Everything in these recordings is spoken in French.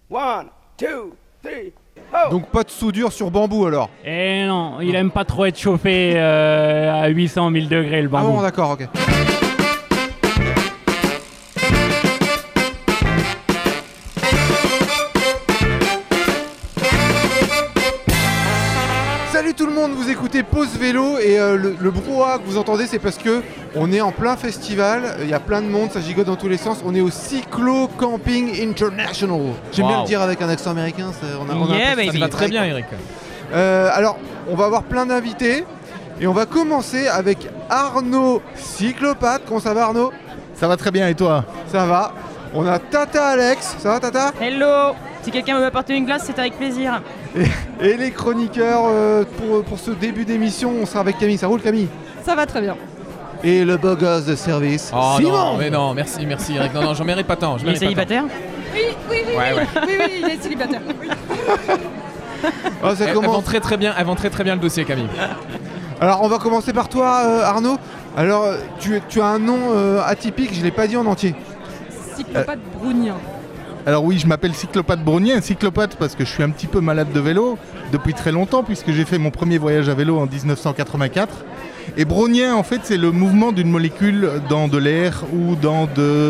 1, 2, 3, ho! Donc pas de soudure sur bambou alors. Eh non, il aime pas trop être chauffé à 800 000 degrés le Ah bambou. bon, d'accord, ok. Salut tout le monde, vous écoutez Pause Vélo et le brouhaha que vous entendez c'est parce que on est en plein festival, il y a plein de monde, ça gigote dans tous les sens, on est au Cyclo Camping International. J'aime bien Wow. le dire avec un accent américain, on a un Yeah, peu baby. de Ça va très bien, Eric. Alors, on va avoir plein d'invités et on va commencer avec Arnaud Cyclopathe. Comment ça va Arnaud? Ça va très bien et toi? Ça va. On a Tata Alex, ça va Tata? Hello. Si quelqu'un veut apporter une glace, c'est avec plaisir. Et les chroniqueurs pour ce début d'émission, on sera avec Camille. Ça roule Camille? Ça va très bien. Et le beau gosse de service, Oh Simon. non, mais non, merci Eric. Non, j'en mérite pas tant. Il est célibataire? Ouais. Oui, il est célibataire. Ah, ça Elle commence. vend très très bien le dossier, Camille. Alors on va commencer par toi Arnaud. Alors tu as un nom atypique, je ne l'ai pas dit en entier. Cyclopathe brownien. Alors oui, je m'appelle Cyclopathe brownien, cyclopathe parce que je suis un petit peu malade de vélo depuis très longtemps puisque j'ai fait mon premier voyage à vélo en 1984. Et brownien en fait c'est le mouvement d'une molécule dans de l'air ou dans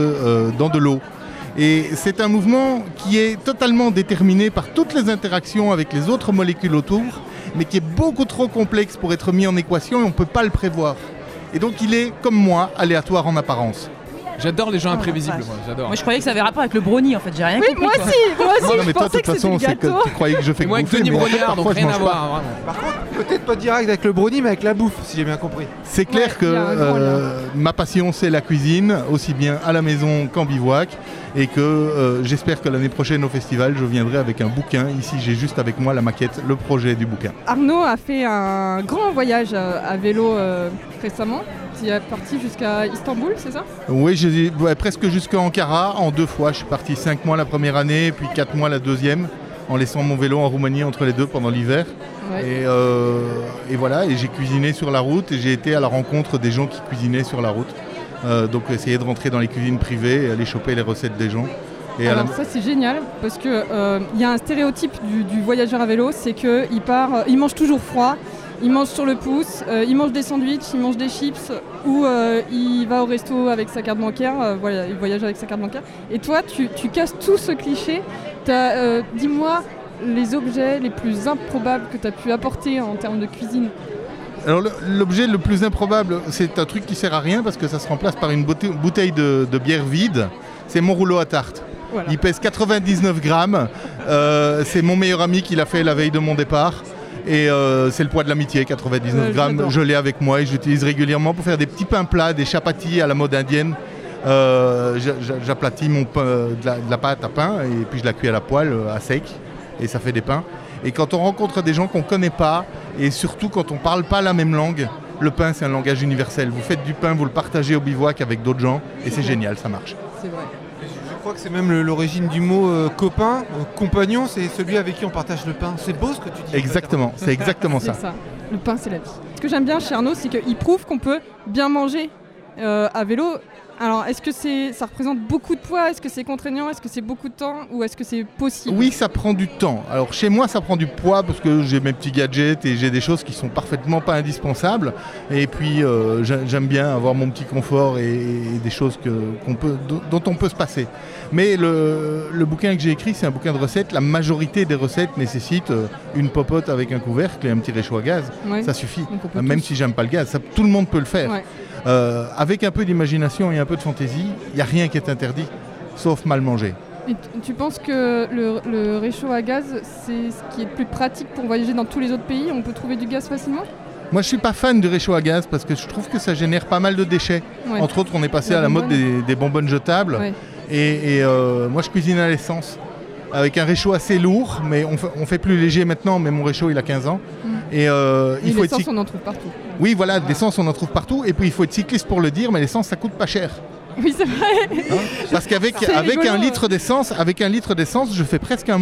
de l'eau. Et c'est un mouvement qui est totalement déterminé par toutes les interactions avec les autres molécules autour, mais qui est beaucoup trop complexe pour être mis en équation et on ne peut pas le prévoir. Et donc il est, comme moi, aléatoire en apparence. J'adore les gens imprévisibles, vache. moi, j'adore. Moi, je croyais que ça avait rapport avec le brownie, en fait. J'ai rien Oui, compris. moi quoi. aussi, Non, mais toi, de pensais toute que façon, c'était c'est du gâteau. que tu croyais que je fais Et moi avec bouffer, Denis mais en fait, Brognard, donc parfois, je rien à mange voir, pas. hein, vraiment. Par contre, peut-être pas direct avec le brownie, mais avec la bouffe, si j'ai bien compris. C'est clair Ouais, il y a un grand que ma passion, c'est la cuisine, aussi bien à la maison qu'en bivouac, et que j'espère que l'année prochaine au festival, je viendrai avec un bouquin. Ici, j'ai juste avec moi la maquette, le projet du bouquin. Arnaud a fait un grand voyage à vélo récemment. Il est parti jusqu'à Istanbul, c'est ça? Oui, presque jusqu'à Ankara, en 2 fois. Je suis parti 5 mois la première année, puis 4 mois la deuxième, en laissant mon vélo en Roumanie entre les deux pendant l'hiver. Ouais. Et voilà, et j'ai cuisiné sur la route, et j'ai été à la rencontre des gens qui cuisinaient sur la route. Donc essayer de rentrer dans les cuisines privées et aller choper les recettes des gens. Et Alors ça c'est génial parce que il y a un stéréotype du voyageur à vélo, c'est qu'il part, il mange toujours froid, il mange sur le pouce, il mange des sandwichs, il mange des chips ou il va au resto avec sa carte bancaire, voilà, il voyage avec sa carte bancaire. Et toi tu casses tout ce cliché. Dis-moi les objets les plus improbables que tu as pu apporter en termes de cuisine. Alors l'objet le plus improbable, c'est un truc qui sert à rien parce que ça se remplace par une bouteille de bière vide. C'est mon rouleau à tarte. Voilà. Il pèse 99 grammes. C'est mon meilleur ami qui l'a fait la veille de mon départ. Et c'est le poids de l'amitié, 99 grammes. j'adore. Je l'ai avec moi et j'utilise régulièrement pour faire des petits pains plats, des chapatis à la mode indienne. J'aplatis mon pain, de la pâte à pain et puis je la cuis à la poêle à sec et ça fait des pains. Et quand on rencontre des gens qu'on ne connaît pas et surtout quand on ne parle pas la même langue, le pain c'est un langage universel. Vous faites du pain, vous le partagez au bivouac avec d'autres gens et c'est génial, ça marche. C'est vrai. Je crois que c'est même l'origine du mot copain, compagnon, c'est celui avec qui on partage le pain. C'est beau ce que tu dis. Exactement, c'est exactement C'est ça. ça. Le pain, c'est la vie. Ce que j'aime bien chez Arnaud, c'est qu'il prouve qu'on peut bien manger à vélo. Alors, est-ce que ça représente beaucoup de poids? Est-ce que c'est contraignant? Est-ce que c'est beaucoup de temps? Ou est-ce que c'est possible? Oui, ça prend du temps. Alors chez moi, ça prend du poids parce que j'ai mes petits gadgets et j'ai des choses qui sont parfaitement pas indispensables. Et puis j'aime bien avoir mon petit confort et des choses dont on peut se passer. Mais le bouquin que j'ai écrit, c'est un bouquin de recettes. La majorité des recettes nécessitent une popote avec un couvercle et un petit réchaud à gaz. Ouais. Ça suffit. Donc on peut Même tous. si j'aime pas le gaz, tout le monde peut le faire. Ouais. Avec un peu d'imagination et un peu de fantaisie, il n'y a rien qui est interdit, sauf mal manger. Et tu penses que le réchaud à gaz, c'est ce qui est le plus pratique pour voyager dans tous les autres pays? On peut trouver du gaz facilement? Moi, je suis pas fan du réchaud à gaz parce que je trouve que ça génère pas mal de déchets. Ouais. Entre autres, on est passé La à la mode bonbonne. des bonbonnes jetables. Ouais. Et moi, je cuisine à l'essence avec un réchaud assez lourd, mais on fait plus léger maintenant, mais mon réchaud, il a 15 ans. Et Et il faut être l'essence, on en trouve partout. Oui, voilà, de l'essence, on en trouve partout. Et puis, il faut être cycliste pour le dire, mais l'essence, ça coûte pas cher. Oui, c'est vrai. Parce qu'avec C'est avec rigolo, un litre d'essence, je fais presque un mois.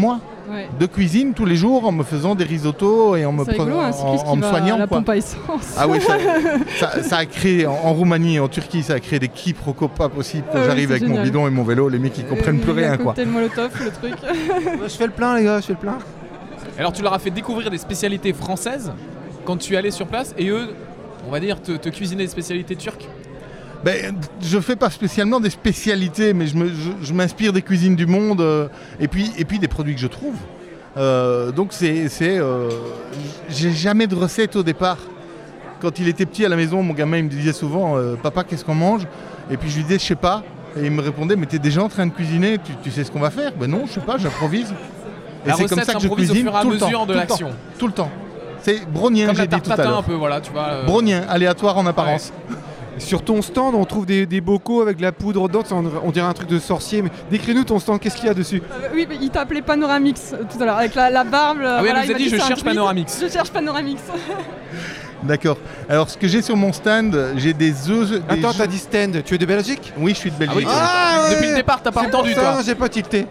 Ouais. de cuisine tous les jours en me faisant des risottos et en me, C'est rigolo, un cycliste en qui me va soignant. à la quoi. pompe à essence. Ah oui, ça a créé en Roumanie et en Turquie, ça a créé des quiproquos pas possibles quand Ah oui, j'arrive c'est avec mon génial. bidon et mon vélo, les mecs ils comprennent plus rien quoi. Le molotov, le truc. Je fais le plein, les gars, je fais le plein. Alors tu leur as fait découvrir des spécialités françaises quand tu es allé sur place et eux, on va dire, te cuisiner des spécialités turques. Ben, je fais pas spécialement des spécialités, mais je m'inspire des cuisines du monde et puis des produits que je trouve. Donc j'ai jamais de recette au départ. Quand il était petit à la maison, mon gamin il me disait souvent papa qu'est-ce qu'on mange? Et puis je lui disais je sais pas. Et il me répondait mais t'es déjà en train de cuisiner, tu sais ce qu'on va faire? Ben non, je sais pas, j'improvise. Et La c'est comme recette ça que je s'improvise au cuisine fur et à tout le mesure temps, de tout le temps, l'action. tout le temps. C'est brognien, Comme j'ai la dit tarte tout à tatin l'heure. un peu, voilà, tu vois. Brognien, aléatoire en apparence. Sur ton stand, on trouve des bocaux avec de la poudre dedans. On dirait un truc de sorcier. Mais décris-nous ton stand, qu'est-ce qu'il y a dessus? Oui, mais il t'a appelé Panoramix tout à l'heure, avec la barbe. Ah oui, elle nous il a m'a dit je c'est un cherche tweet. Panoramix. Je cherche Panoramix. D'accord. Alors ce que j'ai sur mon stand, j'ai des œufs. Attends, t'as dit stand, tu es de Belgique? Oui, je suis de Belgique. Ah oui, depuis le départ, t'as pas C'est pour entendu ça, toi. j'ai pas tilté.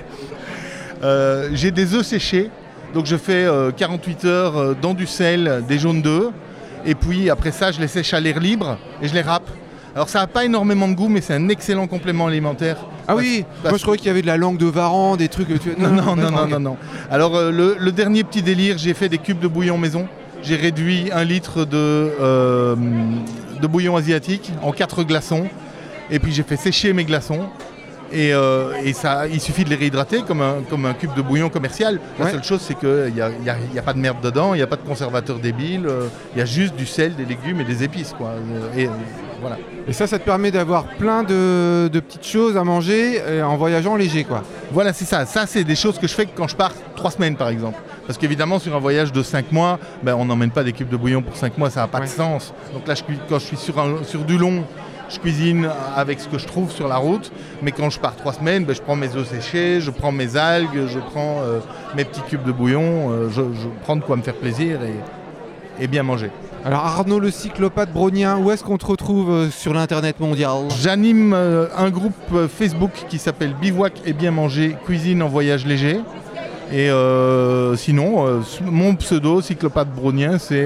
J'ai des œufs séchés, donc je fais 48 heures dans du sel, des jaunes d'œufs, et puis après ça je les sèche à l'air libre et je les râpe. Alors ça n'a pas énormément de goût, mais c'est un excellent complément alimentaire. Ah oui, moi je croyais qu'il y avait de la langue de varan, des trucs... Non. Alors le dernier petit délire, j'ai fait des cubes de bouillon maison. J'ai réduit 1 litre de bouillon asiatique en 4 glaçons, et puis j'ai fait sécher mes glaçons. Et ça, il suffit de les réhydrater comme un cube de bouillon commercial. La Ouais. seule chose, c'est qu'il n'y a pas de merde dedans, il n'y a pas de conservateur débile, il y a juste du sel, des légumes et des épices. Quoi. Voilà. Et ça te permet d'avoir plein de petites choses à manger en voyageant léger, quoi. Voilà, c'est ça. Ça, c'est des choses que je fais quand je pars 3 semaines, par exemple. Parce qu'évidemment, sur un voyage de 5 mois, on n'emmène pas des cubes de bouillon pour 5 mois, ça n'a pas de sens. Donc là, quand je suis sur du long, je cuisine avec ce que je trouve sur la route, mais quand je pars 3 semaines, je prends mes œufs séchés, je prends mes algues, je prends mes petits cubes de bouillon, je prends de quoi me faire plaisir et bien manger. Alors Arnaud le cyclopathe brognien, où est-ce qu'on te retrouve sur l'internet mondial? J'anime un groupe Facebook qui s'appelle Bivouac et bien manger, cuisine en voyage léger. Et sinon, mon pseudo cyclopathe brognien, c'est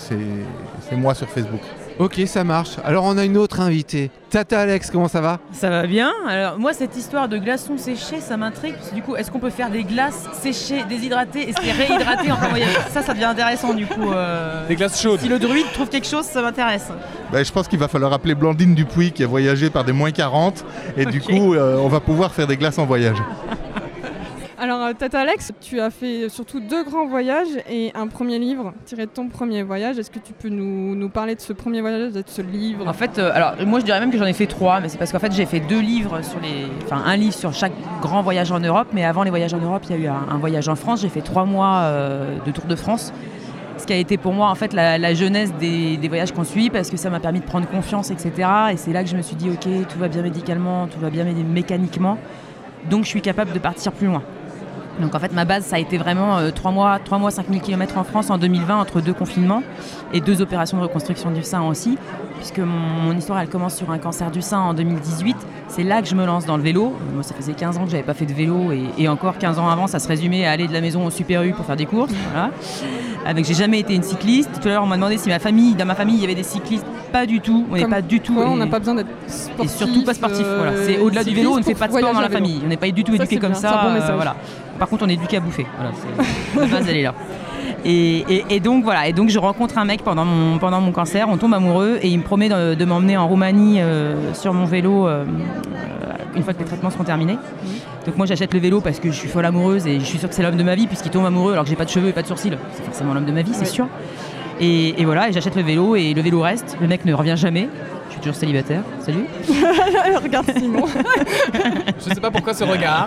moi sur Facebook. Ok, ça marche. Alors on a une autre invitée. Tata Alex, comment ça va? Ça va bien. Alors moi cette histoire de glaçons séchés, ça m'intrigue. Parce que, du coup, est-ce qu'on peut faire des glaces séchées, déshydratées et se les réhydrater en plein voyage? Ça devient intéressant du coup. Des glaces chaudes. Si le druide trouve quelque chose, ça m'intéresse. Je pense qu'il va falloir appeler Blandine Dupuis qui a voyagé par des moins 40 et du Ok. coup on va pouvoir faire des glaces en voyage. Alors, Tata Alex, tu as fait surtout 2 grands voyages et un premier livre tiré de ton premier voyage. Est-ce que tu peux nous parler de ce premier voyage, de ce livre? En fait, alors moi je dirais même que j'en ai fait 3, mais c'est parce qu'en fait j'ai fait 2 livres un livre sur chaque grand voyage en Europe. Mais avant les voyages en Europe, il y a eu un voyage en France. J'ai fait 3 mois de Tour de France. Ce qui a été pour moi en fait la jeunesse des voyages qu'on suit, parce que ça m'a permis de prendre confiance, etc. Et c'est là que je me suis dit ok, tout va bien médicalement, tout va bien mécaniquement, donc je suis capable de partir plus loin. Donc en fait ma base ça a été vraiment 3 mois 5000 km en France en 2020 entre 2 confinements et 2 opérations de reconstruction du sein aussi, puisque mon histoire elle commence sur un cancer du sein en 2018. C'est là que je me lance dans le vélo. Moi ça faisait 15 ans que j'avais pas fait de vélo et encore 15 ans avant ça se résumait à aller de la maison au Super U pour faire des courses. Voilà. Donc j'ai jamais été une cycliste. Tout à l'heure on m'a demandé si dans ma famille il y avait des cyclistes. Pas du tout, on n'est pas du tout. On n'a pas besoin d'être sportif. Et surtout pas sportif. Voilà. C'est au-delà du vélo, on ne fait pas de sport dans la famille. On n'est pas du tout éduqué comme ça. C'est un bon message. Voilà. Par contre, on est éduqué à bouffer. Voilà, la base, elle est là. Et donc voilà. Et donc je rencontre un mec pendant mon cancer. On tombe amoureux et il me promet de m'emmener en Roumanie sur mon vélo une fois que les traitements seront terminés. Donc moi j'achète le vélo parce que je suis folle amoureuse et je suis sûre que c'est l'homme de ma vie puisqu'il tombe amoureux alors que j'ai pas de cheveux et pas de sourcils. C'est forcément l'homme de ma vie, c'est sûr. Et voilà, et j'achète le vélo et le vélo reste. Le mec ne revient jamais. Je suis toujours célibataire. Salut. Regarde Simon. Je sais pas pourquoi ce regard.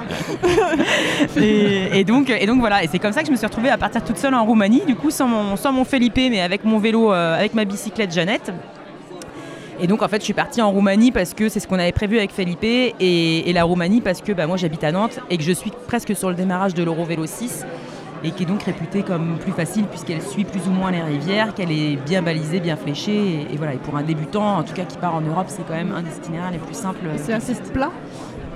et donc voilà, et c'est comme ça que je me suis retrouvée à partir toute seule en Roumanie, du coup sans mon Felipe, mais avec mon vélo, avec ma bicyclette Jeannette. Et donc en fait je suis partie en Roumanie parce que c'est ce qu'on avait prévu avec Felipe, et la Roumanie parce que moi j'habite à Nantes et que je suis presque sur le démarrage de l'Eurovélo 6 et qui est donc réputée comme plus facile puisqu'elle suit plus ou moins les rivières, qu'elle est bien balisée, bien fléchée, et voilà. Et pour un débutant, en tout cas qui part en Europe, c'est quand même un des itinéraires les plus simples. C'est assez plat.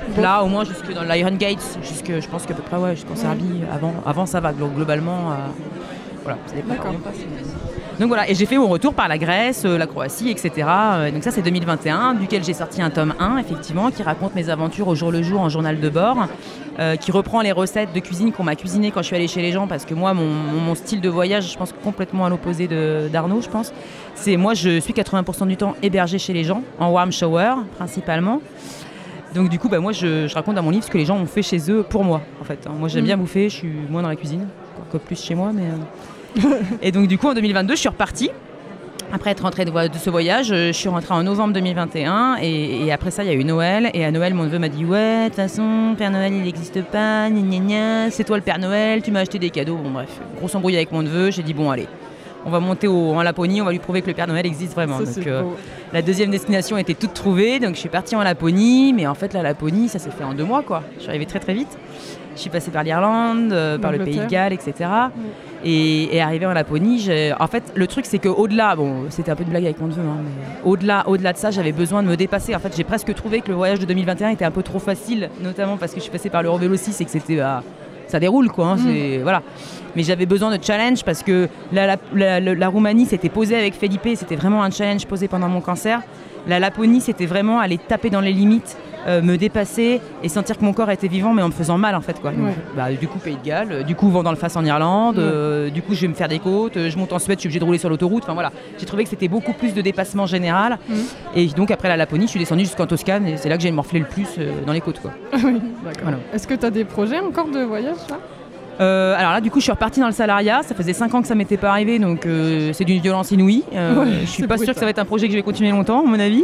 Là, au moins jusque dans l'Iron Gates, je pense qu'à peu près jusqu'en Serbie. Avant ça va globalement. Voilà, ça dépend comment on passe. Donc voilà, et j'ai fait mon retour par la Grèce, la Croatie, etc. Donc ça c'est 2021, duquel j'ai sorti un tome 1, effectivement, qui raconte mes aventures au jour le jour en journal de bord, qui reprend les recettes de cuisine qu'on m'a cuisinées quand je suis allée chez les gens, parce que moi, mon style de voyage, je pense complètement à l'opposé d'Arnaud, je pense. Moi, je suis 80% du temps hébergée chez les gens, en warm shower, principalement. Donc du coup, moi, je raconte dans mon livre ce que les gens ont fait chez eux pour moi, en fait. Moi, j'aime bien bouffer, je suis moins dans la cuisine, encore plus chez moi, mais... Et donc du coup en 2022 je suis repartie. Après être rentrée de ce voyage, je suis rentrée en novembre 2021 et après ça il y a eu Noël et à Noël mon neveu m'a dit ouais de toute façon Père Noël il n'existe pas, gna gna gna, c'est toi le Père Noël, tu m'as acheté des cadeaux, bon bref, grosse embrouille avec mon neveu, j'ai dit bon allez, on va monter en Laponie, on va lui prouver que le Père Noël existe vraiment. Ça, donc la deuxième destination était toute trouvée, donc je suis partie en Laponie, mais en fait la Laponie ça s'est fait en 2 mois quoi, je suis arrivée très très vite. Je suis passée par l'Irlande, par le Pays de Galles, etc. Et arrivée en Laponie, en fait, le truc, c'est qu'au-delà, c'était un peu de blague avec mon neveu, hein, mais au-delà de ça, j'avais besoin de me dépasser. En fait, j'ai presque trouvé que le voyage de 2021 était un peu trop facile, notamment parce que je suis passée par l'Eurovélo 6 et que c'était... ça déroule, quoi. Hein, voilà. Mais j'avais besoin de challenge parce que la Roumanie s'était posée avec Felipe, c'était vraiment un challenge posé pendant mon cancer. La Laponie, c'était vraiment aller taper dans les limites, me dépasser et sentir que mon corps était vivant mais en me faisant mal en fait quoi. Donc, du coup Pays de Galles, du coup vent dans le face en Irlande, du coup je vais me faire des côtes, je monte en Suède, je suis obligée de rouler sur l'autoroute, enfin voilà. J'ai trouvé que c'était beaucoup plus de dépassement général et donc après la Laponie je suis descendue jusqu'en Toscane et c'est là que j'ai morflé le plus dans les côtes quoi. Oui, d'accord. Voilà. Est-ce que tu as des projets encore de voyage là ? Alors là du coup je suis repartie dans le salariat, ça faisait 5 ans que ça m'était pas arrivé donc c'est d'une violence inouïe. Je suis pas sûre que ça va être un projet que je vais continuer longtemps à mon avis.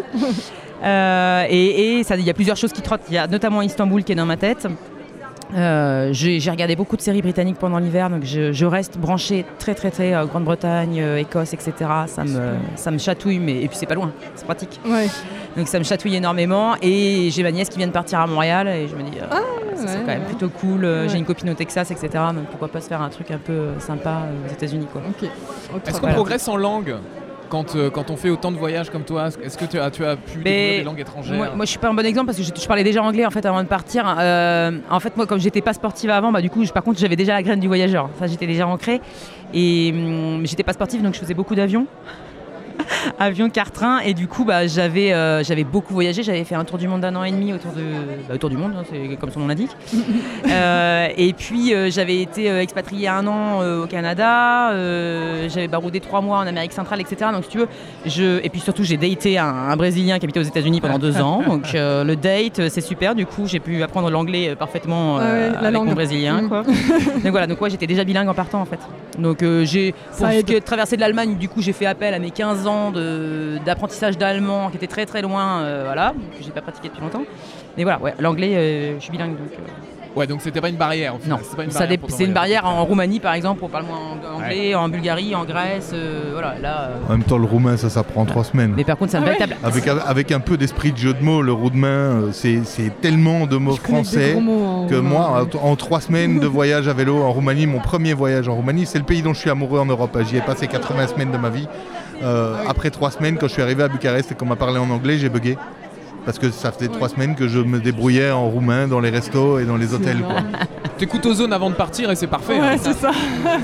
Et il y a plusieurs choses qui trottent, il y a notamment Istanbul qui est dans ma tête. J'ai regardé beaucoup de séries britanniques pendant l'hiver, donc je reste branchée très très très Grande-Bretagne, Écosse, etc. Ça me chatouille, et puis c'est pas loin, c'est pratique. Ouais. Donc ça me chatouille énormément et j'ai ma nièce qui vient de partir à Montréal et je me dis c'est quand même plutôt cool. J'ai une copine au Texas, etc. Donc pourquoi pas se faire un truc un peu sympa aux États-Unis quoi. Okay. Est-ce qu'on progresse en langue ? Quand on fait autant de voyages comme toi, est-ce que tu as pu découvrir des langues étrangères ? Moi, je suis pas un bon exemple parce que je parlais déjà anglais en fait avant de partir. En fait, moi, comme j'étais pas sportive avant, du coup, par contre, j'avais déjà la graine du voyageur. Enfin, j'étais déjà ancrée et j'étais pas sportive, donc je faisais beaucoup d'avions. Avion, car, train et du coup j'avais beaucoup voyagé, j'avais fait un tour du monde d'1 an et demi autour du monde, hein, c'est comme son nom l'indique. Et puis j'avais été expatriée 1 an au Canada, j'avais baroudé 3 mois en Amérique centrale, etc. Donc si tu veux, et puis surtout j'ai daté un Brésilien qui habitait aux États-Unis pendant 2 ans, donc le date c'est super, du coup j'ai pu apprendre l'anglais parfaitement avec mon Brésilien quoi. Donc voilà, j'étais déjà bilingue en partant en fait. Donc pour ce qui est de traverser de l'Allemagne, du coup j'ai fait appel à mes 15 ans d'apprentissage d'allemand qui était très très loin, que j'ai pas pratiqué depuis longtemps. Mais voilà, l'anglais, je suis bilingue donc. Ouais, donc c'était pas une barrière. Non, c'est une barrière en Roumanie par exemple, on parle moins anglais, en Bulgarie, en Grèce, là. En même temps, le roumain, ça s'apprend en 3 semaines. Mais par contre, c'est un véritable. Avec un peu d'esprit de jeu de mots, le roumain, c'est tellement de mots français que moi, en 3 semaines de voyage à vélo en Roumanie, mon premier voyage en Roumanie, c'est le pays dont je suis amoureux en Europe. J'y ai passé 80 semaines de ma vie. Après 3 semaines, quand je suis arrivé à Bucarest et qu'on m'a parlé en anglais, j'ai bugué. Parce que ça faisait 3 semaines que je me débrouillais en roumain dans les restos et dans les hôtels. T'écoutes Ozone avant de partir et c'est parfait. Ouais, c'est ça.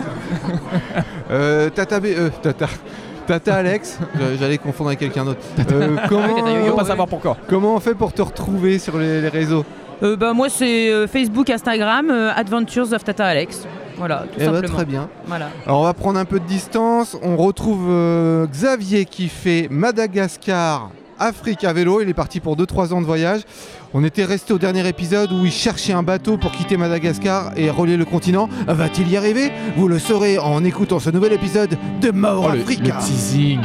Tata Alex, j'allais confondre avec quelqu'un d'autre. On va pas savoir pourquoi. Comment on fait pour te retrouver sur les réseaux ? Moi c'est Facebook, Instagram, Adventures of Tata Alex. Voilà, tout simplement. Très bien. Voilà. Alors on va prendre un peu de distance. On retrouve Xavier qui fait Madagascar, Afrique à vélo. Il est parti pour 2-3 ans de voyage. On était resté au dernier épisode où il cherchait un bateau pour quitter Madagascar et relier le continent. Va-t-il y arriver ? Vous le saurez en écoutant ce nouvel épisode de More Africa. Le teasing.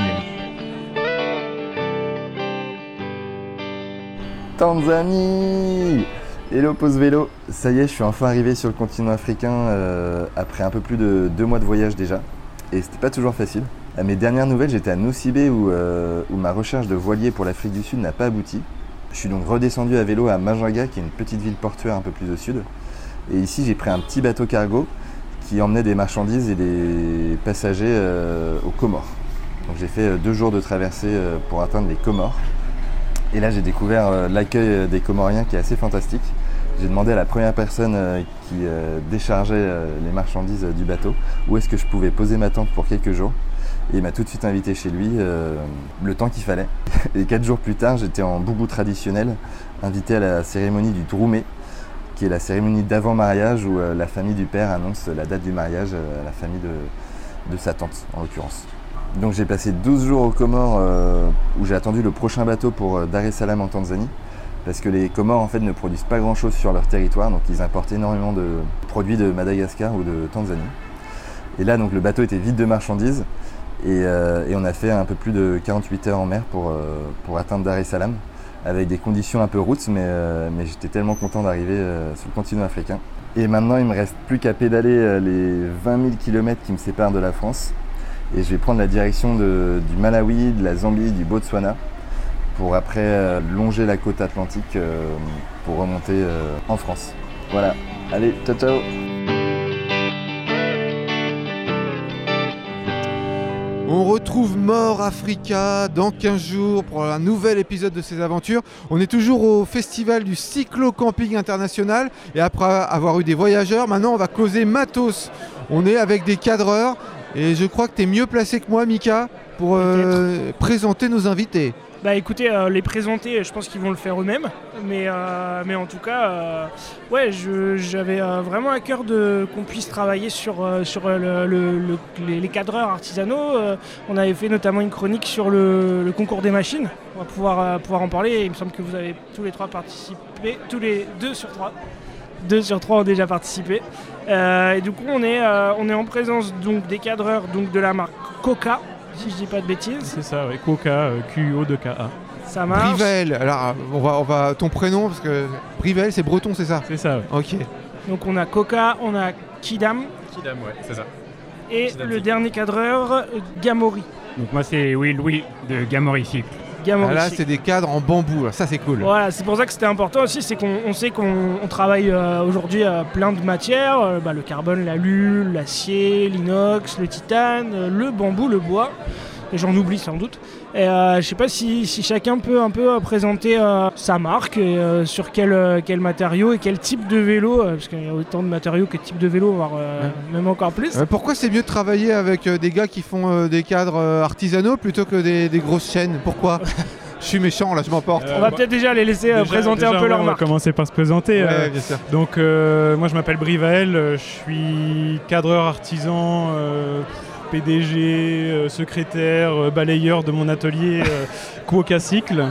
Tanzanie. Hello Pause Vélo, ça y est, je suis enfin arrivé sur le continent africain après un peu plus de 2 mois de voyage déjà. Et c'était pas toujours facile. À mes dernières nouvelles, j'étais à Nosibé où ma recherche de voilier pour l'Afrique du Sud n'a pas abouti. Je suis donc redescendu à vélo à Majinga, qui est une petite ville portuaire un peu plus au sud. Et ici, j'ai pris un petit bateau cargo qui emmenait des marchandises et des passagers aux Comores. Donc j'ai fait 2 jours de traversée pour atteindre les Comores. Et là, j'ai découvert l'accueil des Comoriens qui est assez fantastique. J'ai demandé à la première personne qui déchargeait les marchandises du bateau où est-ce que je pouvais poser ma tente pour quelques jours. Et il m'a tout de suite invité chez lui, le temps qu'il fallait. Et 4 jours plus tard, j'étais en boubou traditionnel, invité à la cérémonie du Droumé, qui est la cérémonie d'avant-mariage où la famille du père annonce la date du mariage à la famille de sa tante, en l'occurrence. Donc j'ai passé 12 jours aux Comores où j'ai attendu le prochain bateau pour Dar es Salaam en Tanzanie. Parce que les Comores en fait ne produisent pas grand chose sur leur territoire, donc ils importent énormément de produits de Madagascar ou de Tanzanie. Et là donc le bateau était vide de marchandises et on a fait un peu plus de 48 heures en mer pour atteindre Dar es Salaam, avec des conditions un peu routes, mais j'étais tellement content d'arriver sur le continent africain. Et maintenant il me reste plus qu'à pédaler les 20 000 km qui me séparent de la France, et je vais prendre la direction du Malawi, de la Zambie, du Botswana, pour après longer la côte atlantique pour remonter en France. Voilà, allez, ciao ciao. On retrouve More Africa dans 15 jours pour un nouvel épisode de ces aventures. On est toujours au festival du Cyclo-Camping International et après avoir eu des voyageurs, maintenant on va causer matos. On est avec des cadreurs et je crois que tu es mieux placé que moi, Mika, pour présenter nos invités. Bah écoutez, les présenter, je pense qu'ils vont le faire eux-mêmes, mais en tout cas, ouais, j'avais vraiment à cœur qu'on puisse travailler sur les cadreurs artisanaux. On avait fait notamment une chronique sur le concours des machines, on va pouvoir en parler. Il me semble que vous avez tous les 3 participé, tous les 2 sur 3. 2 sur 3 ont déjà participé. Et du coup, on est en présence donc, des cadreurs donc, de la marque Coca, si je dis pas de bêtises. C'est ça, oui, Coca, QO2KA. Ça marche. Brivel, alors on va ton prénom, parce que Brivel c'est breton, c'est ça? C'est ça, oui. Ok. Donc on a Coca, on a Kidam. Kidam, ouais, c'est ça. Et Kidam le dernier cadreur, Gamori. Donc moi c'est Louis de Gamori Cycle. Ah là c'est des cadres en bambou, ça c'est cool. Voilà, c'est pour ça que c'était important aussi, c'est qu'on sait qu'on travaille aujourd'hui plein de matières, le carbone, l'alu, l'acier, l'inox, le titane, le bambou, le bois, et j'en oublie sans doute. Et je sais pas si chacun peut un peu présenter sa marque, et, sur quel matériau et quel type de vélo, parce qu'il y a autant de matériaux que de types de vélos, voire même encore plus. Pourquoi c'est mieux de travailler avec des gars qui font des cadres artisanaux plutôt que des grosses chaînes? Pourquoi? Je suis méchant là, je m'emporte. On va peut-être déjà les laisser présenter un peu leur marque. On va commencer par se présenter. Ouais, bien sûr. Donc moi je m'appelle Brivel, je suis cadreur artisan, PDG, secrétaire, balayeur de mon atelier Coca Cycle.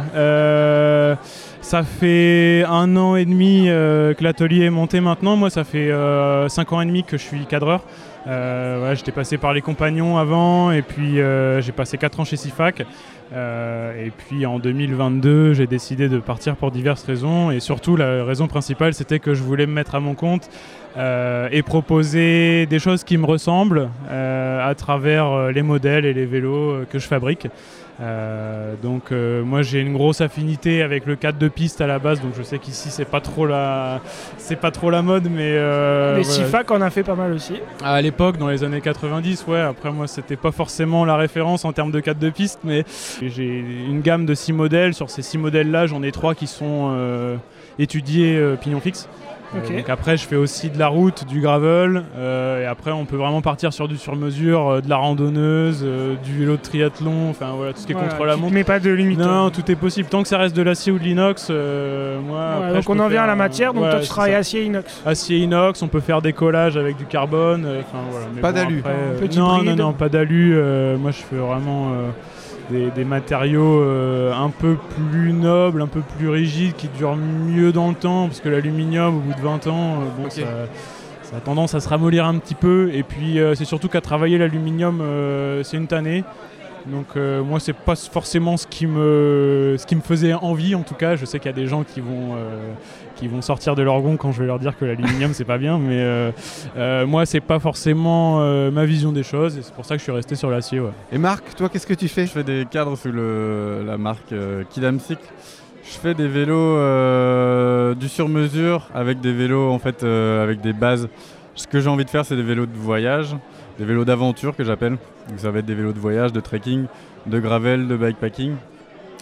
Ça fait 1 an et demi que l'atelier est monté maintenant. Moi ça fait 5 ans et demi que je suis cadreur. J'étais passé par les compagnons avant et puis j'ai passé 4 ans chez Sifac. Et puis en 2022 j'ai décidé de partir pour diverses raisons, et surtout la raison principale c'était que je voulais me mettre à mon compte et proposer des choses qui me ressemblent à travers les modèles et les vélos que je fabrique. Donc moi j'ai une grosse affinité avec le cadre de piste à la base, donc je sais qu'ici c'est pas trop la mode, mais les Sifac en a fait pas mal aussi. À l'époque, dans les années 90, ouais. Après moi c'était pas forcément la référence en termes de cadre de piste, mais j'ai une gamme de 6 modèles. Sur ces 6 modèles là, j'en ai 3 qui sont étudiés pignon fixe. Okay. Donc après je fais aussi de la route, du gravel, et après on peut vraiment partir sur du sur-mesure, de la randonneuse, du vélo de triathlon, enfin voilà, tout ce qui est contre la montre. Mais pas de limite. Non, tout est possible, tant que ça reste de l'acier ou de l'inox. Après, donc on en vient à la matière, donc toi tu travailles acier inox. Acier inox, on peut faire des collages avec du carbone, voilà. Mais pas d'alu. Non, pas d'alu. Moi je fais vraiment des matériaux un peu plus nobles, un peu plus rigides, qui durent mieux dans le temps, parce que l'aluminium au bout de 20 ans, ça a tendance à se ramollir un petit peu, et puis c'est surtout qu'à travailler l'aluminium c'est une tannée. Donc moi c'est pas forcément ce qui me faisait envie, en tout cas. Je sais qu'il y a des gens qui vont sortir de leur gond quand je vais leur dire que l'aluminium c'est pas bien, mais moi c'est pas forcément ma vision des choses, et c'est pour ça que je suis resté sur l'acier. Ouais. Et Marc, toi qu'est-ce que tu fais? Je fais des cadres sous la marque Kidam Cycle. Je fais des vélos du sur-mesure avec des vélos en fait avec des bases. Ce que j'ai envie de faire, c'est des vélos de voyage, des vélos d'aventure que j'appelle. Donc ça va être des vélos de voyage, de trekking, de gravel, de bikepacking.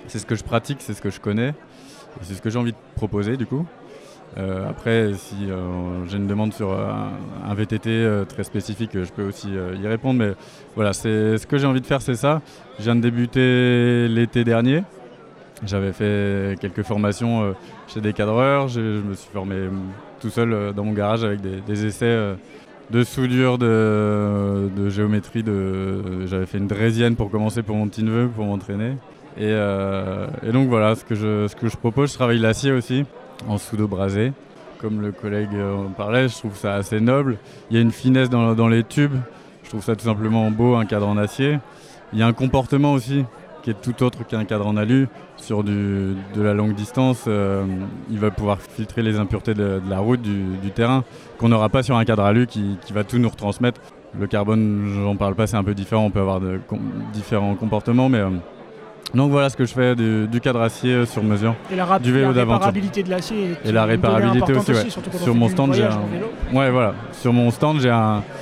c'est ce que je pratique, c'est ce que je connais, et c'est ce que j'ai envie de proposer du coup. Après, si j'ai une demande sur un VTT très spécifique, je peux aussi y répondre, mais voilà, c'est ce que j'ai envie de faire, c'est ça. Je viens de débuter l'été dernier. J'avais fait quelques formations chez des cadreurs, je me suis formé tout seul dans mon garage avec des essais de soudure, de géométrie. J'avais fait une draisienne pour commencer pour mon petit neveu, pour m'entraîner. Et donc voilà, ce que je propose, je travaille l'acier aussi, en soude brasé. Comme le collègue en parlait, je trouve ça assez noble. Il y a une finesse dans les tubes, je trouve ça tout simplement beau, un cadre en acier. Il y a un comportement aussi qui est tout autre qu'un cadre en alu. Sur de la longue distance, il va pouvoir filtrer les impuretés de la route, du terrain, qu'on n'aura pas sur un cadre alu qui va tout nous retransmettre. Le carbone, j'en parle pas, c'est un peu différent, on peut avoir différents comportements, mais donc voilà ce que je fais du cadre acier sur mesure, du vélo d'aventure. La réparabilité de l'acier et la réparabilité aussi, ouais. Sur mon stand, sur mon stand, j'ai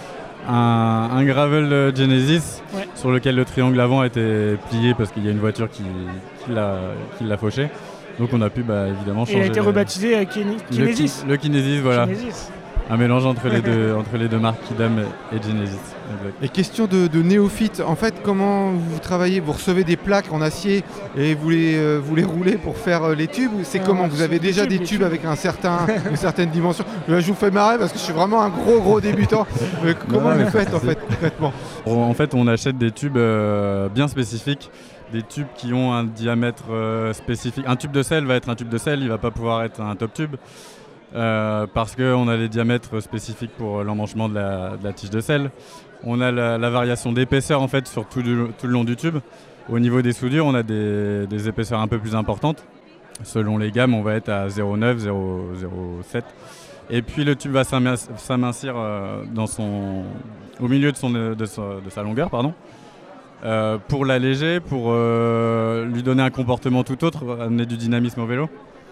un gravel Genesis sur lequel le triangle avant a été plié parce qu'il y a une voiture qui l'a fauché. Donc on a pu évidemment changer. Et il a été rebaptisé Kinesis. Le Kinesis, voilà. Kinesis. Un mélange entre les deux marques, Kidam et Genesis. Exact. Et question de néophyte, en fait, comment vous travaillez? Vous recevez des plaques en acier et vous les roulez pour faire les tubes? C'est comment? Vous avez déjà des tubes avec une certaine dimension? Là, je vous fais marrer parce que je suis vraiment un gros débutant. Comment vous faites en fait concrètement? En fait, on achète des tubes bien spécifiques. Des tubes qui ont un diamètre spécifique. Un tube de sel va être un tube de sel, il ne va pas pouvoir être un top tube. Parce qu'on a des diamètres spécifiques pour l'emmanchement de la tige de sel. On a la variation d'épaisseur en fait sur tout le long du tube. Au niveau des soudures, on a des épaisseurs un peu plus importantes. Selon les gammes, on va être à 0,9, 0,07. Et puis le tube va s'amincir au milieu de sa longueur, pour l'alléger, pour lui donner un comportement tout autre, amener du dynamisme au vélo.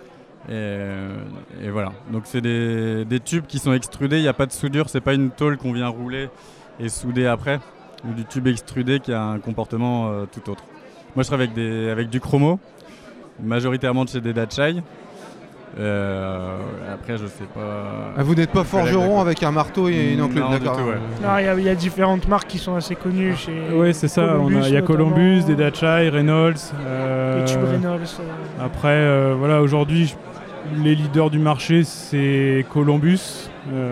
Et voilà, donc c'est des tubes qui sont extrudés, il n'y a pas de soudure, c'est pas une tôle qu'on vient rouler et souder après, ou du tube extrudé qui a un comportement tout autre. Moi je travaille avec du chromo, majoritairement de chez des Dachai. Après je sais pas... Vous n'êtes pas forgeron avec un marteau et une enclume, d'accord? Il y a différentes marques qui sont assez connues chez... Oui, c'est ça, il y a Columbus, des Dachai, Reynolds. Les tubes Reynolds. Après, voilà, aujourd'hui, les leaders du marché, c'est Columbus.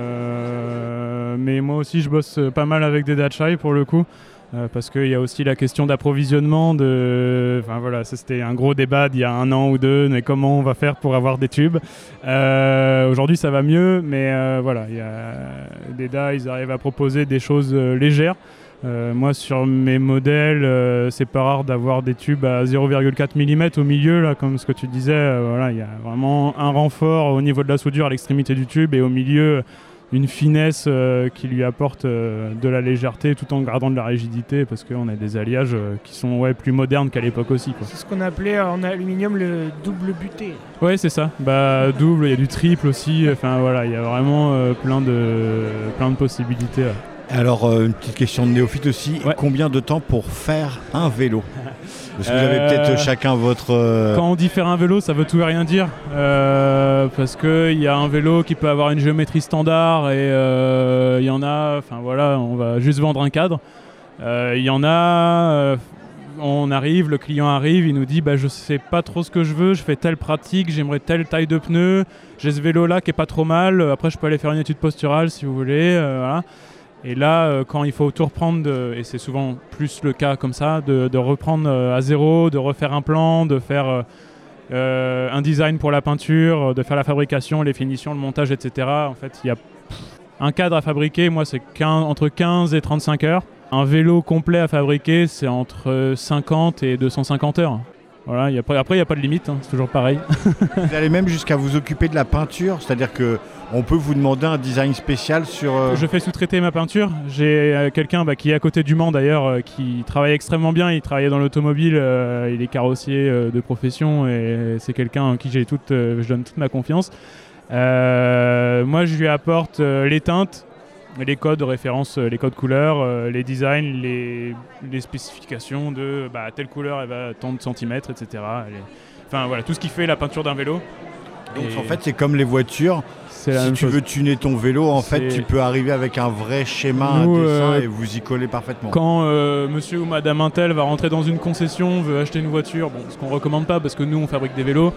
Mais moi aussi, je bosse pas mal avec des Dachai pour le coup. Parce qu'il y a aussi la question d'approvisionnement. Enfin voilà, ça, c'était un gros débat d'il y a 1 an ou 2, mais comment on va faire pour avoir des tubes. Aujourd'hui, ça va mieux, mais voilà, il y a des DA, ils arrivent à proposer des choses légères. Moi, sur mes modèles, c'est pas rare d'avoir des tubes à 0,4 mm au milieu, là, comme ce que tu disais. Voilà, il y a vraiment un renfort au niveau de la soudure à l'extrémité du tube et au milieu une finesse qui lui apporte de la légèreté tout en gardant de la rigidité, parce qu'on a des alliages qui sont plus modernes qu'à l'époque aussi, quoi. C'est ce qu'on appelait en aluminium le double buté. Ouais, c'est ça. Double, il y a du triple aussi. Enfin voilà, il y a vraiment plein de possibilités. Alors, une petite question de néophyte aussi. Ouais. Combien de temps pour faire un vélo? Parce que vous avez peut-être chacun votre... Quand on dit faire un vélo, ça veut tout et rien dire. Parce qu'il y a un vélo qui peut avoir une géométrie standard et il y en a... Enfin voilà, on va juste vendre un cadre. Il y en a... on arrive, le client arrive, il nous dit je sais pas trop ce que je veux, je fais telle pratique, j'aimerais telle taille de pneus, j'ai ce vélo là qui est pas trop mal, après je peux aller faire une étude posturale si vous voulez. Voilà. Et là, quand il faut tout reprendre, et c'est souvent plus le cas comme ça, de reprendre à zéro, de refaire un plan, de faire un design pour la peinture, de faire la fabrication, les finitions, le montage, etc. En fait, il y a un cadre à fabriquer, moi c'est entre 15 et 35 heures. Un vélo complet à fabriquer, c'est entre 50 et 250 heures. Voilà, après, il n'y a pas de limite, c'est toujours pareil. Vous allez même jusqu'à vous occuper de la peinture, c'est-à-dire qu'on peut vous demander un design spécial sur... Je fais sous-traiter ma peinture. J'ai quelqu'un qui est à côté du Mans d'ailleurs, qui travaille extrêmement bien. Il travaillait dans l'automobile, il est carrossier de profession et c'est quelqu'un en qui je donne toute ma confiance. Moi, je lui apporte les teintes, les codes de référence, les codes couleurs, les designs, les spécifications de telle couleur elle va tant de centimètres, etc. Enfin voilà, tout ce qui fait la peinture d'un vélo. Donc en fait c'est comme les voitures. Si tu veux tuner ton vélo, en fait, tu peux arriver avec un vrai schéma, un dessin et vous y coller parfaitement. Quand monsieur ou madame Intel va rentrer dans une concession, veut acheter une voiture, ce qu'on recommande pas parce que nous on fabrique des vélos,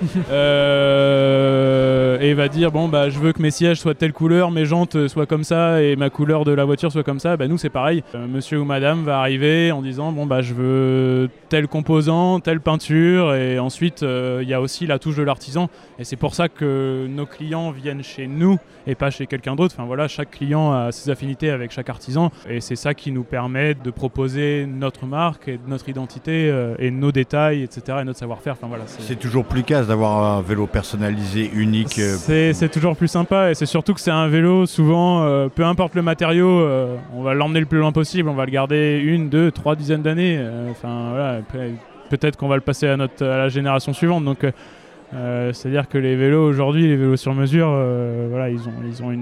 et va dire je veux que mes sièges soient de telle couleur, mes jantes soient comme ça et ma couleur de la voiture soit comme ça, nous c'est pareil. Monsieur ou madame va arriver en disant je veux tel composant, telle peinture, et ensuite il y a aussi la touche de l'artisan, et c'est pour ça que nos clients viennent chez nous et pas chez quelqu'un d'autre. Enfin voilà, chaque client a ses affinités avec chaque artisan, et c'est ça qui nous permet de proposer notre marque et notre identité et nos détails, etc., et notre savoir-faire. Enfin voilà, c'est toujours plus casse d'avoir un vélo personnalisé, unique. C'est toujours plus sympa, et c'est surtout que c'est un vélo, souvent, peu importe le matériau, on va l'emmener le plus loin possible, on va le garder 1, 2, 3 dizaines d'années. Voilà, peut-être qu'on va le passer à la génération suivante. Donc c'est-à-dire que les vélos aujourd'hui, les vélos sur mesure, ils ont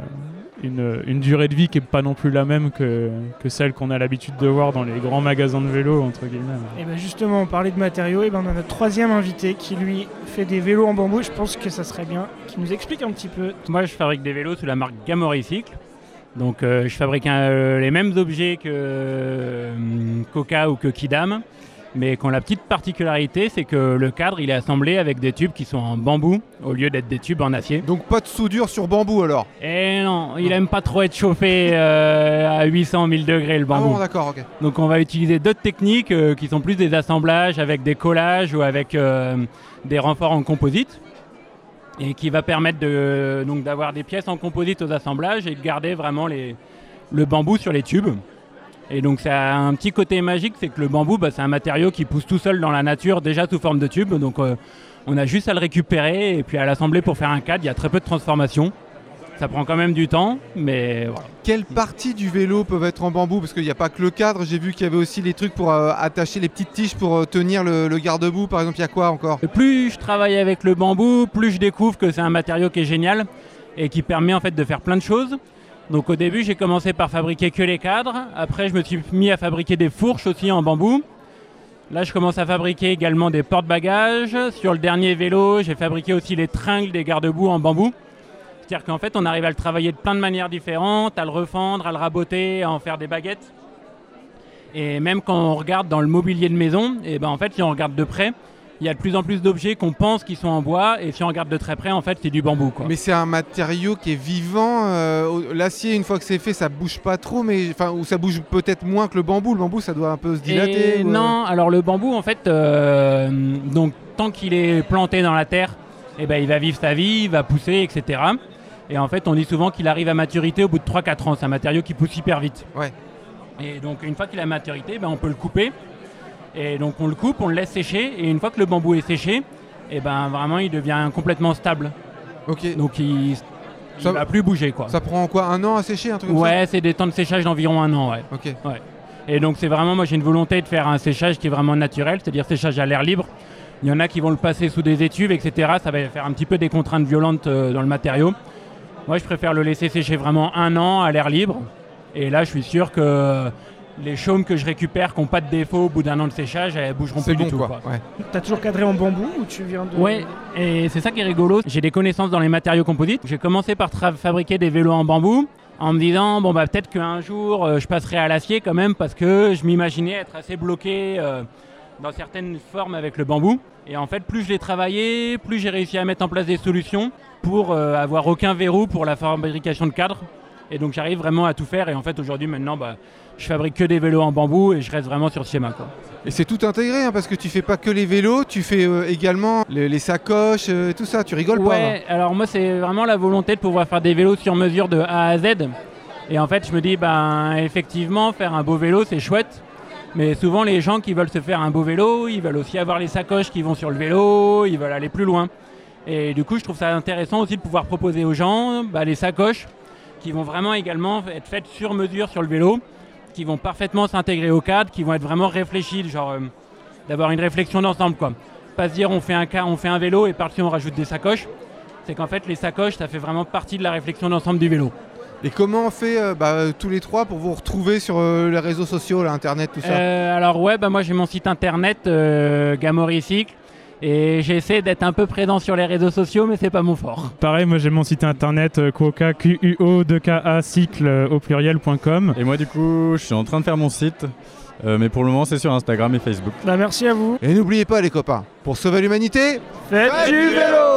une durée de vie qui n'est pas non plus la même que celle qu'on a l'habitude de voir dans les grands magasins de vélos, entre guillemets. Et justement, on parlait de matériaux, et on a notre 3e invité qui lui fait des vélos en bambou. Je pense que ça serait bien qu'il nous explique un petit peu. Moi je fabrique des vélos sous la marque Gamori Cycle. Donc je fabrique les mêmes objets que Coca ou que Kidam, mais qui ont la petite particularité, c'est que le cadre il est assemblé avec des tubes qui sont en bambou au lieu d'être des tubes en acier. Donc pas de soudure sur bambou alors? Eh non, il aime pas trop être chauffé à 800 1000 degrés le bambou. Ah bon, d'accord, ok. Donc on va utiliser d'autres techniques qui sont plus des assemblages avec des collages ou avec des renforts en composite, et qui va permettre d'avoir des pièces en composite aux assemblages et de garder vraiment le bambou sur les tubes. Et donc ça a un petit côté magique, c'est que le bambou, c'est un matériau qui pousse tout seul dans la nature, déjà sous forme de tube. Donc on a juste à le récupérer et puis à l'assembler pour faire un cadre. Il y a très peu de transformation. Ça prend quand même du temps, mais voilà. Quelles parties du vélo peuvent être en bambou? Parce qu'il n'y a pas que le cadre, j'ai vu qu'il y avait aussi les trucs pour attacher les petites tiges pour tenir le garde-boue, par exemple. Il y a quoi encore? Plus je travaille avec le bambou, plus je découvre que c'est un matériau qui est génial et qui permet en fait de faire plein de choses. Donc au début, j'ai commencé par fabriquer que les cadres. Après, je me suis mis à fabriquer des fourches aussi en bambou. Là, je commence à fabriquer également des porte-bagages. Sur le dernier vélo, j'ai fabriqué aussi les tringles des garde-boue en bambou. C'est-à-dire qu'en fait, on arrive à le travailler de plein de manières différentes, à le refendre, à le raboter, à en faire des baguettes. Et même quand on regarde dans le mobilier de maison, en fait, si on regarde de près, il y a de plus en plus d'objets qu'on pense qu'ils sont en bois, et si on regarde de très près, en fait, c'est du bambou, quoi. Mais c'est un matériau qui est vivant. L'acier, une fois que c'est fait, ça bouge pas trop, ou ça bouge peut-être moins que le bambou. Le bambou, ça doit un peu se dilater. Non, alors le bambou, en fait, donc tant qu'il est planté dans la terre, il va vivre sa vie, il va pousser, etc. Et en fait, on dit souvent qu'il arrive à maturité au bout de 3-4 ans. C'est un matériau qui pousse hyper vite. Ouais. Et donc, une fois qu'il a maturité, on peut le couper. Et donc, on le coupe, on le laisse sécher. Et une fois que le bambou est séché, vraiment, il devient complètement stable. Ok. Donc, il va plus bouger, quoi. Ça prend quoi, 1 an à sécher, un truc comme ça? Ouais, c'est des temps de séchage d'environ 1 an, ouais. Ok. Ouais. Et donc, c'est vraiment, moi, j'ai une volonté de faire un séchage qui est vraiment naturel, c'est-à-dire séchage à l'air libre. Il y en a qui vont le passer sous des étuves, etc. Ça va faire un petit peu des contraintes violentes dans le matériau. Moi, je préfère le laisser sécher vraiment 1 an à l'air libre. Et là, je suis sûr que les chaumes que je récupère qui n'ont pas de défaut au bout d'1 an de séchage, elles bougeront plus du tout. Quoi. Ouais. T'as toujours cadré en bambou ou tu viens de... Ouais, et c'est ça qui est rigolo. J'ai des connaissances dans les matériaux composites. J'ai commencé par fabriquer des vélos en bambou en me disant, peut-être qu'un jour, je passerai à l'acier quand même, parce que je m'imaginais être assez bloqué dans certaines formes avec le bambou. Et en fait, plus je l'ai travaillé, plus j'ai réussi à mettre en place des solutions pour avoir aucun verrou pour la fabrication de cadres. Et donc j'arrive vraiment à tout faire. Et en fait, aujourd'hui, maintenant, je fabrique que des vélos en bambou et je reste vraiment sur ce schéma, quoi. Et c'est tout intégré, parce que tu fais pas que les vélos, tu fais également les sacoches, tout ça. Tu rigoles pas? Ouais, alors moi, c'est vraiment la volonté de pouvoir faire des vélos sur mesure de A à Z. Et en fait, je me dis, effectivement, faire un beau vélo, c'est chouette. Mais souvent, les gens qui veulent se faire un beau vélo, ils veulent aussi avoir les sacoches qui vont sur le vélo, ils veulent aller plus loin. Et du coup, je trouve ça intéressant aussi de pouvoir proposer aux gens les sacoches qui vont vraiment également être faites sur mesure sur le vélo, qui vont parfaitement s'intégrer au cadre, qui vont être vraiment réfléchies, genre d'avoir une réflexion d'ensemble, quoi. Pas se dire on fait un vélo et par-dessus on rajoute des sacoches. C'est qu'en fait, les sacoches, ça fait vraiment partie de la réflexion d'ensemble du vélo. Et comment on fait tous les trois pour vous retrouver sur les réseaux sociaux, là, internet, tout ça Alors ouais, moi j'ai mon site internet Gamoricycle et j'essaie d'être un peu présent sur les réseaux sociaux, mais c'est pas mon fort. Pareil, moi j'ai mon site internet Quoka, QUO2KA cycle au pluriel.com. Et moi du coup, je suis en train de faire mon site. Mais pour le moment, c'est sur Instagram et Facebook. Merci à vous. Et n'oubliez pas, les copains, pour sauver l'humanité, faites du vélo.